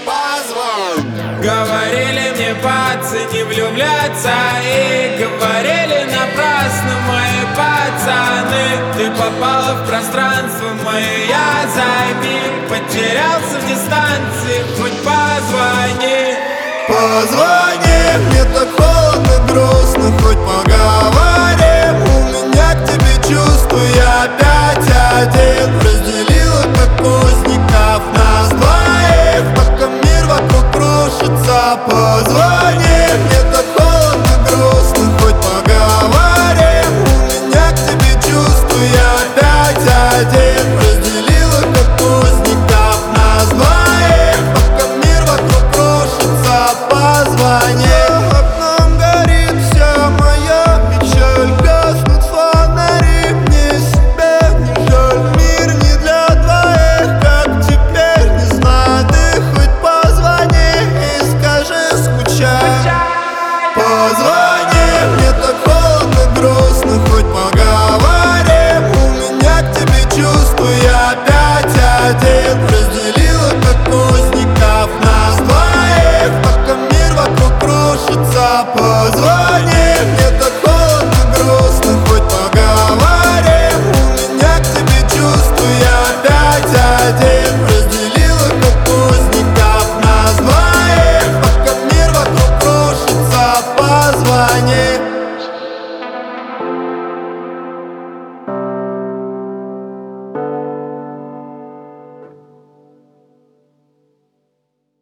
позвонь. Говорили мне, пацы, не влюбляться, и говорили напрасно мои пацаны. Ты попала в пространство мое, я займи, потерялся в дистанции, хоть позвони. Позвони, мне так холодно, грустно, хоть погадай.